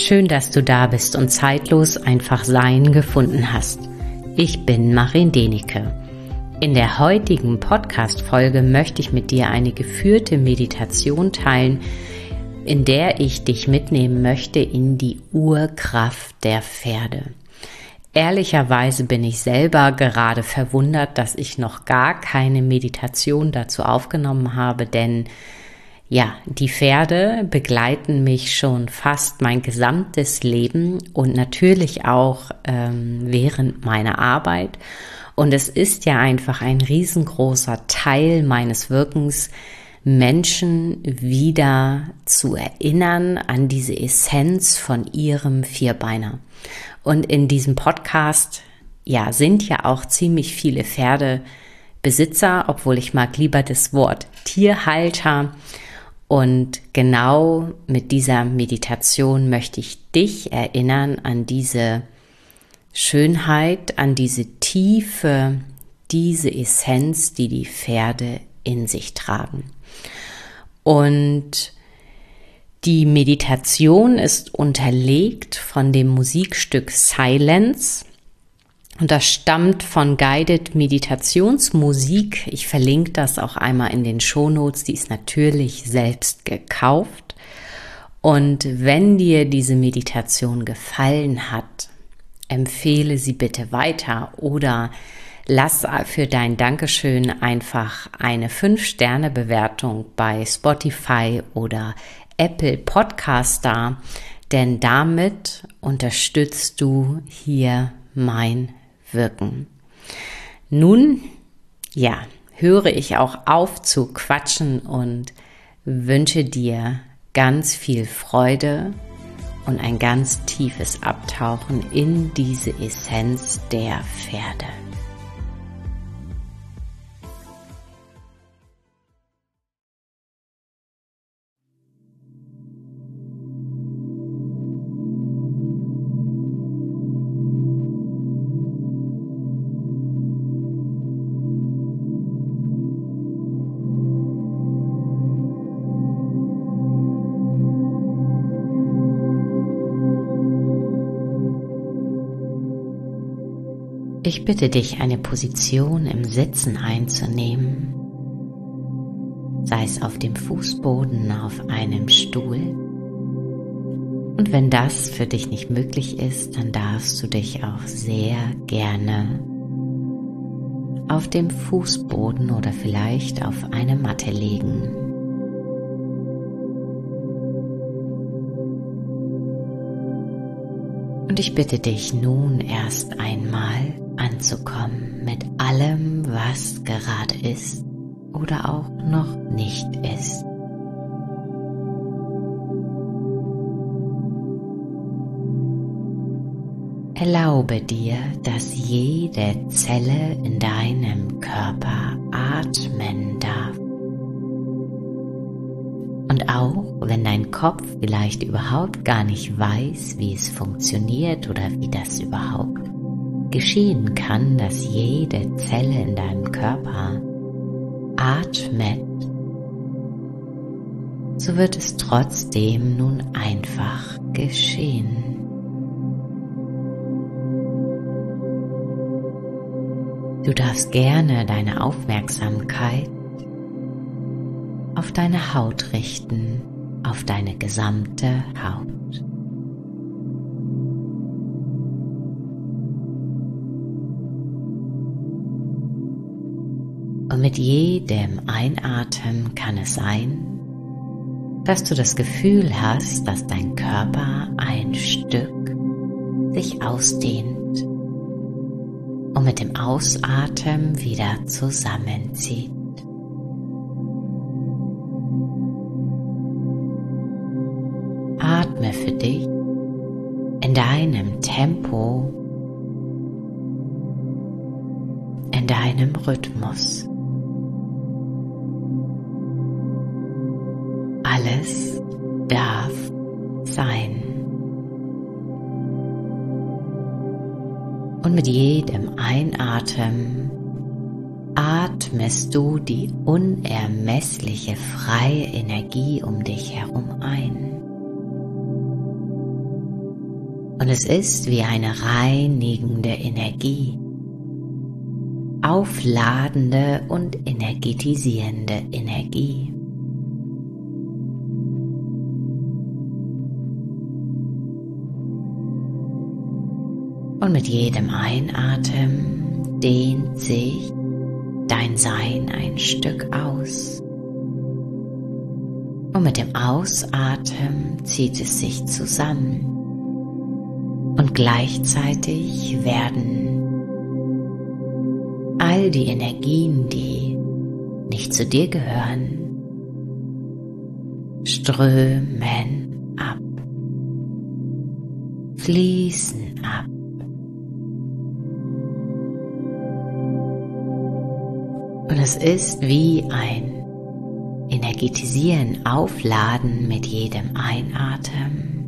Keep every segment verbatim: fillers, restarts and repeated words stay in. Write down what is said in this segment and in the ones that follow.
Schön, dass du da bist und zeitlos einfach Sein gefunden hast. Ich bin Marin Denike. In der heutigen Podcast-Folge möchte ich mit dir eine geführte Meditation teilen, in der ich dich mitnehmen möchte in die Urkraft der Pferde. Ehrlicherweise bin ich selber gerade verwundert, dass ich noch gar keine Meditation dazu aufgenommen habe, denn ja, die Pferde begleiten mich schon fast mein gesamtes Leben und natürlich auch ähm, während meiner Arbeit. Und es ist ja einfach ein riesengroßer Teil meines Wirkens, Menschen wieder zu erinnern an diese Essenz von ihrem Vierbeiner. Und in diesem Podcast, ja, sind ja auch ziemlich viele Pferdebesitzer, obwohl ich mag lieber das Wort Tierhalter. Und genau mit dieser Meditation möchte ich dich erinnern an diese Schönheit, an diese Tiefe, diese Essenz, die die Pferde in sich tragen. Und die Meditation ist unterlegt von dem Musikstück Silence. Und das stammt von Guided Meditationsmusik. Ich verlinke das auch einmal in den Shownotes. Die ist natürlich selbst gekauft. Und wenn dir diese Meditation gefallen hat, empfehle sie bitte weiter oder lass für dein Dankeschön einfach eine fünf Sterne Bewertung bei Spotify oder Apple Podcast da, denn damit unterstützt du hier mein Wirken. Nun, ja, höre ich auch auf zu quatschen und wünsche dir ganz viel Freude und ein ganz tiefes Abtauchen in diese Essenz der Pferde. Ich bitte dich, eine Position im Sitzen einzunehmen, sei es auf dem Fußboden, auf einem Stuhl. Und wenn das für dich nicht möglich ist, dann darfst du dich auch sehr gerne auf dem Fußboden oder vielleicht auf eine Matte legen. Und ich bitte dich nun erst einmal anzukommen mit allem, was gerade ist oder auch noch nicht ist. Erlaube dir, dass jede Zelle in deinem Körper atmen darf. Und auch wenn dein Kopf vielleicht überhaupt gar nicht weiß, wie es funktioniert oder wie das überhaupt geschehen kann, dass jede Zelle in deinem Körper atmet, so wird es trotzdem nun einfach geschehen. Du darfst gerne deine Aufmerksamkeit auf deine Haut richten, auf deine gesamte Haut. Und mit jedem Einatmen kann es sein, dass du das Gefühl hast, dass dein Körper ein Stück sich ausdehnt und mit dem Ausatmen wieder zusammenzieht. Atme für dich in deinem Tempo, in deinem Rhythmus. Alles darf sein. Und mit jedem Einatmen atmest du die unermessliche freie Energie um dich herum ein. Und es ist wie eine reinigende Energie, aufladende und energetisierende Energie. Und mit jedem Einatmen dehnt sich dein Sein ein Stück aus. Und mit dem Ausatmen zieht es sich zusammen. Und gleichzeitig werden all die Energien, die nicht zu dir gehören, strömen ab, fließen ab. Und es ist wie ein Energetisieren, Aufladen mit jedem Einatmen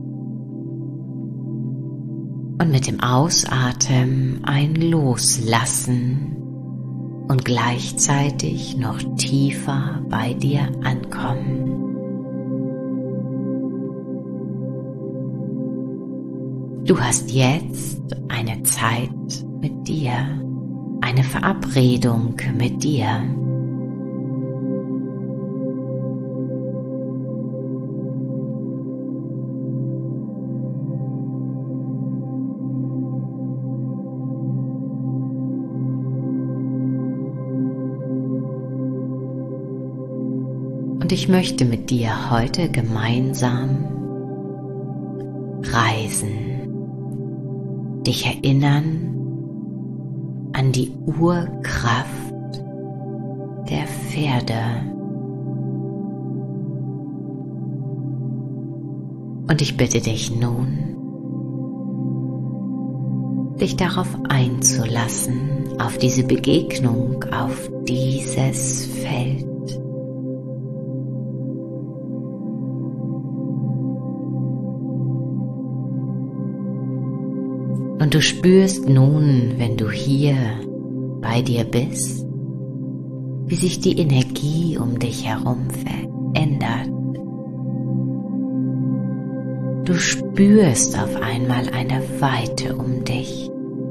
und mit dem Ausatmen ein Loslassen und gleichzeitig noch tiefer bei dir ankommen. Du hast jetzt eine Zeit mit dir, eine Verabredung mit dir. Und ich möchte mit dir heute gemeinsam reisen, dich erinnern an die Urkraft der Pferde. Und ich bitte dich nun, dich darauf einzulassen, auf diese Begegnung, auf dieses Feld. Und du spürst nun, wenn du hier bei dir bist, wie sich die Energie um dich herum verändert. Du spürst auf einmal eine Weite um dich.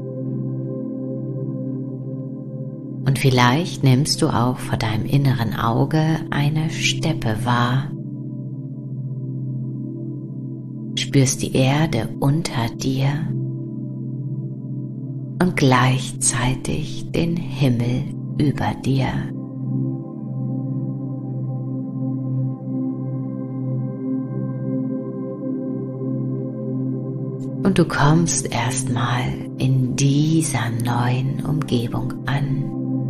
Und vielleicht nimmst du auch vor deinem inneren Auge eine Steppe wahr. Spürst die Erde unter dir und gleichzeitig den Himmel über dir. Und du kommst erstmal in dieser neuen Umgebung an.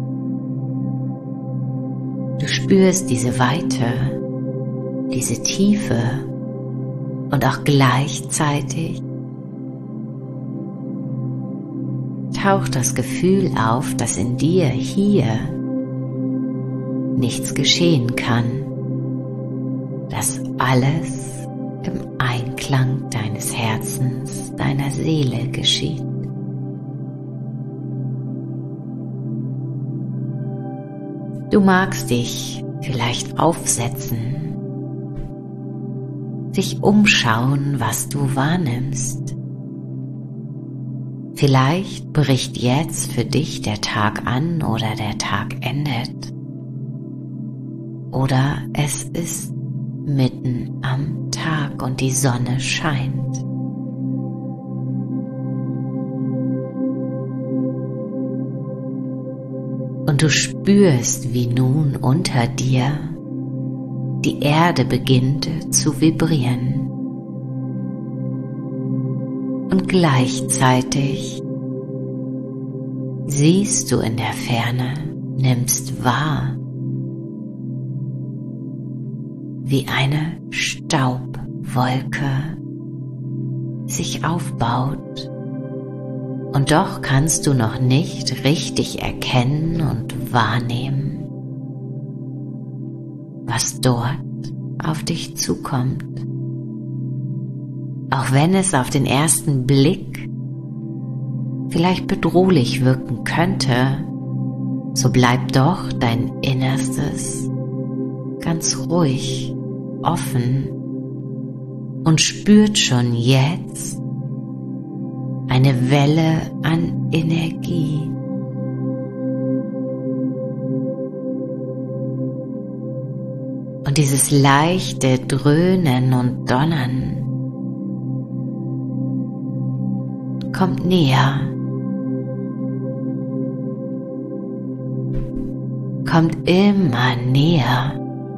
Du spürst diese Weite, diese Tiefe und auch gleichzeitig taucht das Gefühl auf, dass in dir hier nichts geschehen kann, dass alles im Einklang deines Herzens, deiner Seele geschieht. Du magst dich vielleicht aufsetzen, dich umschauen, was du wahrnimmst. Vielleicht bricht jetzt für dich der Tag an oder der Tag endet. Oder es ist mitten am Tag und die Sonne scheint. Und du spürst, wie nun unter dir die Erde beginnt zu vibrieren. Und gleichzeitig siehst du in der Ferne, nimmst wahr, wie eine Staubwolke sich aufbaut. Und doch kannst du noch nicht richtig erkennen und wahrnehmen, was dort auf dich zukommt. Auch wenn es auf den ersten Blick vielleicht bedrohlich wirken könnte, so bleibt doch dein Innerstes ganz ruhig, offen und spürt schon jetzt eine Welle an Energie. Und dieses leichte Dröhnen und Donnern kommt näher, kommt immer näher.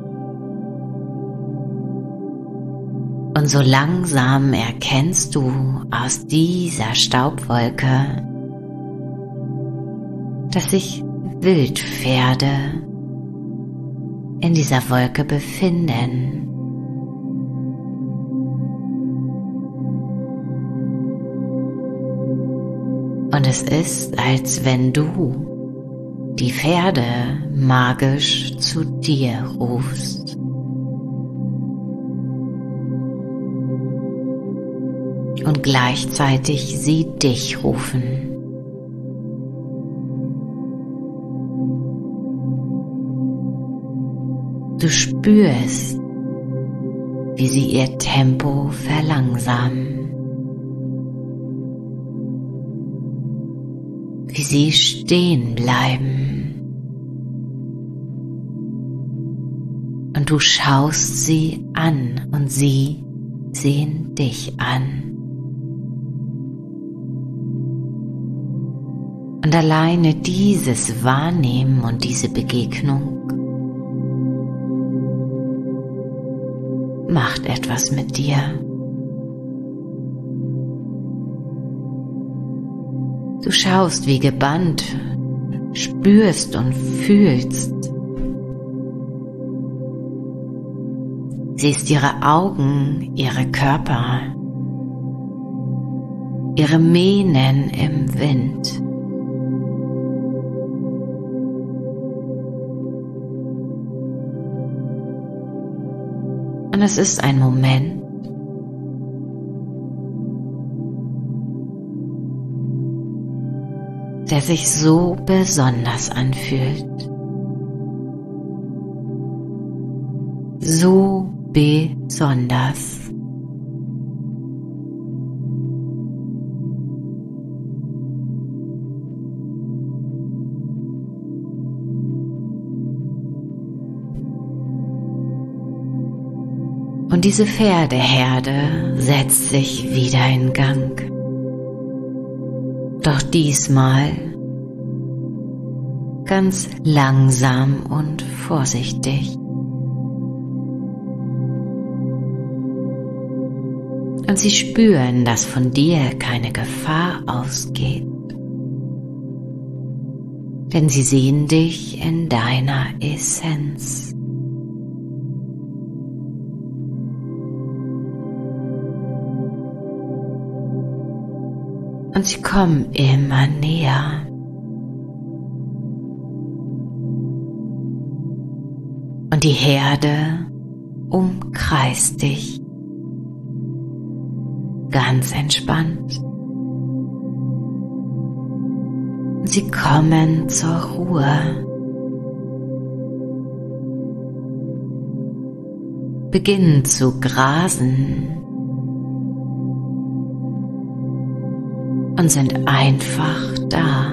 Und so langsam erkennst du aus dieser Staubwolke, dass sich Wildpferde in dieser Wolke befinden. Und es ist, als wenn du die Pferde magisch zu dir rufst. Und gleichzeitig sie dich rufen. Du spürst, wie sie ihr Tempo verlangsamen, wie sie stehen bleiben. Und du schaust sie an und sie sehen dich an. Und alleine dieses Wahrnehmen und diese Begegnung macht etwas mit dir. Du schaust wie gebannt, spürst und fühlst. Siehst ihre Augen, ihre Körper, ihre Mähnen im Wind. Und es ist ein Moment, der sich so besonders anfühlt. So besonders. Und diese Pferdeherde setzt sich wieder in Gang. Doch diesmal ganz langsam und vorsichtig. Und sie spüren, dass von dir keine Gefahr ausgeht. Denn sie sehen dich in deiner Essenz. Und sie kommen immer näher. Und die Herde umkreist dich. Ganz entspannt. Und sie kommen zur Ruhe. Beginnen zu grasen. Und sind einfach da.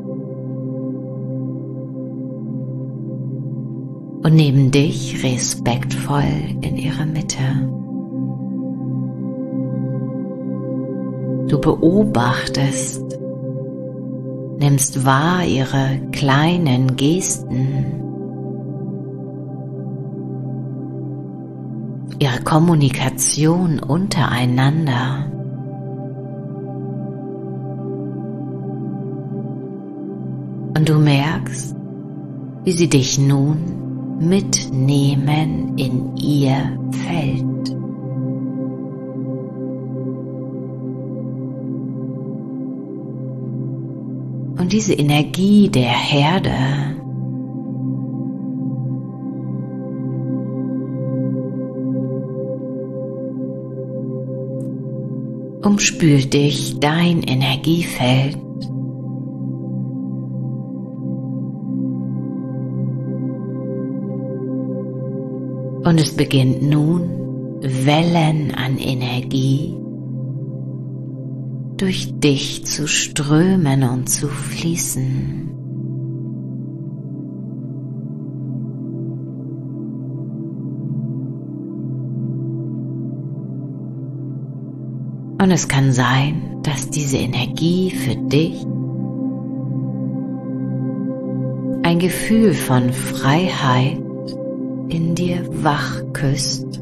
Und nehmen dich respektvoll in ihre Mitte. Du beobachtest, nimmst wahr ihre kleinen Gesten, ihre Kommunikation untereinander. Und du merkst, wie sie dich nun mitnehmen in ihr Feld. Und diese Energie der Herde umspült dich, dein Energiefeld. Und es beginnt nun, Wellen an Energie durch dich zu strömen und zu fließen. Und es kann sein, dass diese Energie für dich ein Gefühl von Freiheit in dir wach küsst.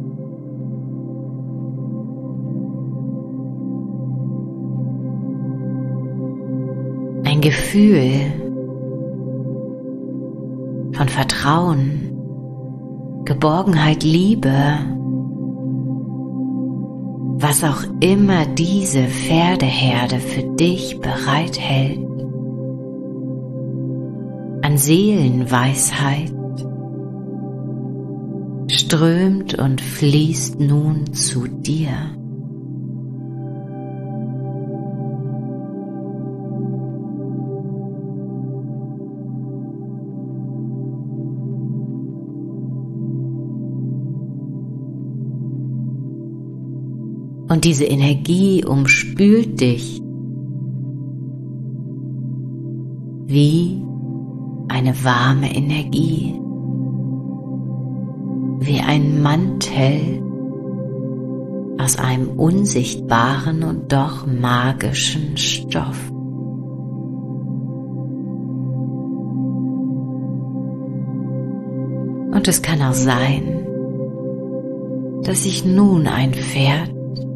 Ein Gefühl von Vertrauen, Geborgenheit, Liebe, was auch immer diese Pferdeherde für dich bereithält, an Seelenweisheit, strömt und fließt nun zu dir. Und diese Energie umspült dich wie eine warme Energie, wie ein Mantel aus einem unsichtbaren und doch magischen Stoff. Und es kann auch sein, dass sich nun ein Pferd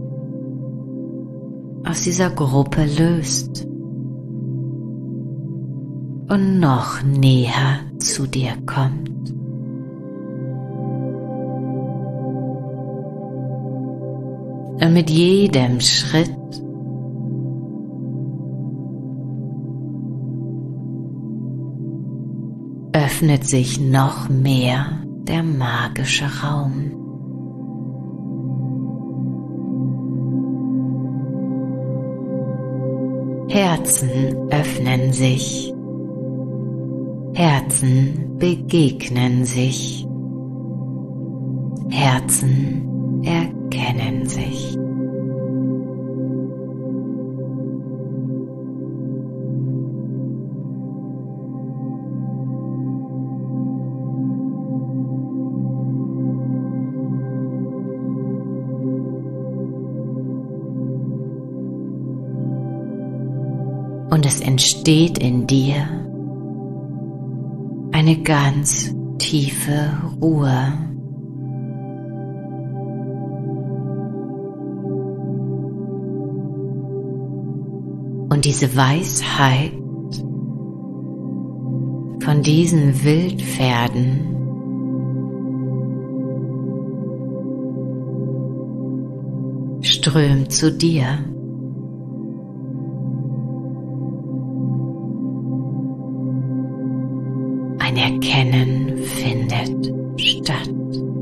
aus dieser Gruppe löst und noch näher zu dir kommt. Und mit jedem Schritt öffnet sich noch mehr der magische Raum. Herzen öffnen sich, Herzen begegnen sich, Herzen erkennen sich. Und es entsteht in dir eine ganz tiefe Ruhe. Und diese Weisheit von diesen Wildpferden strömt zu dir. Ein Erkennen findet statt.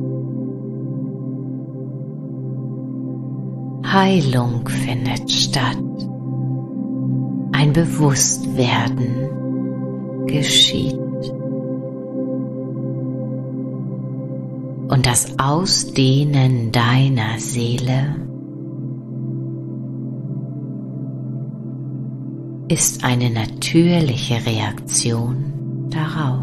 Heilung findet statt. Ein Bewusstwerden geschieht. Und das Ausdehnen deiner Seele ist eine natürliche Reaktion darauf.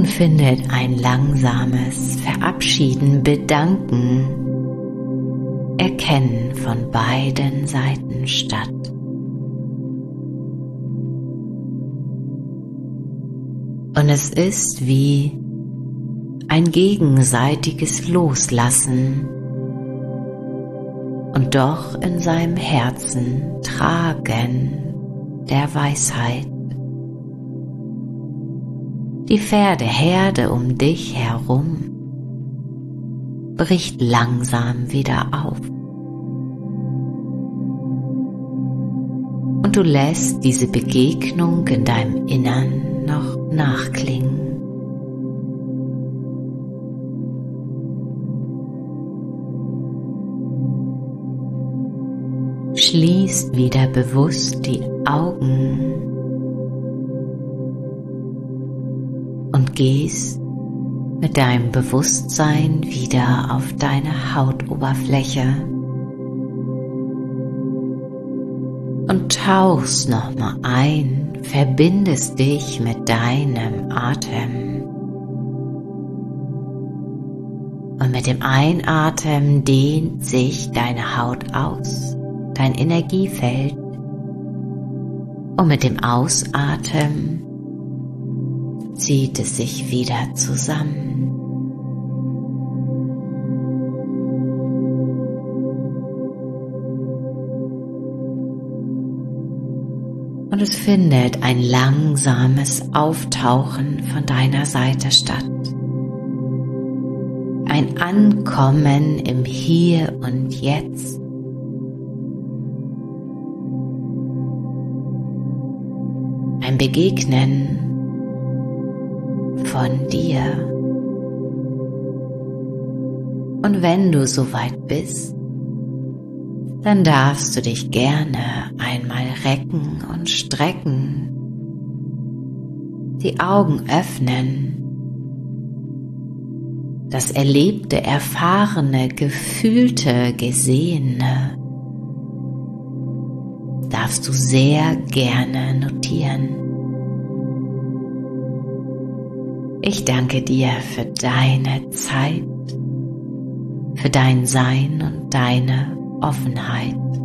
nun findet ein langsames Verabschieden, Bedanken, Erkennen von beiden Seiten statt. Und es ist wie ein gegenseitiges Loslassen und doch in seinem Herzen Tragen der Weisheit. Die Pferdeherde um dich herum bricht langsam wieder auf. Und du lässt diese Begegnung in deinem Innern noch nachklingen. Schließt wieder bewusst die Augen und gehst mit deinem Bewusstsein wieder auf deine Hautoberfläche und tauchst nochmal ein, verbindest dich mit deinem Atem. Und mit dem Einatmen dehnt sich deine Haut aus, dein Energiefeld. Und mit dem Ausatmen zieht es sich wieder zusammen. Und es findet ein langsames Auftauchen von deiner Seite statt. Ein Ankommen im Hier und Jetzt. Ein Begegnen von dir. Und wenn du soweit bist, dann darfst du dich gerne einmal recken und strecken, die Augen öffnen, das Erlebte, Erfahrene, Gefühlte, Gesehene darfst du sehr gerne notieren. Ich danke dir für deine Zeit, für dein Sein und deine Offenheit.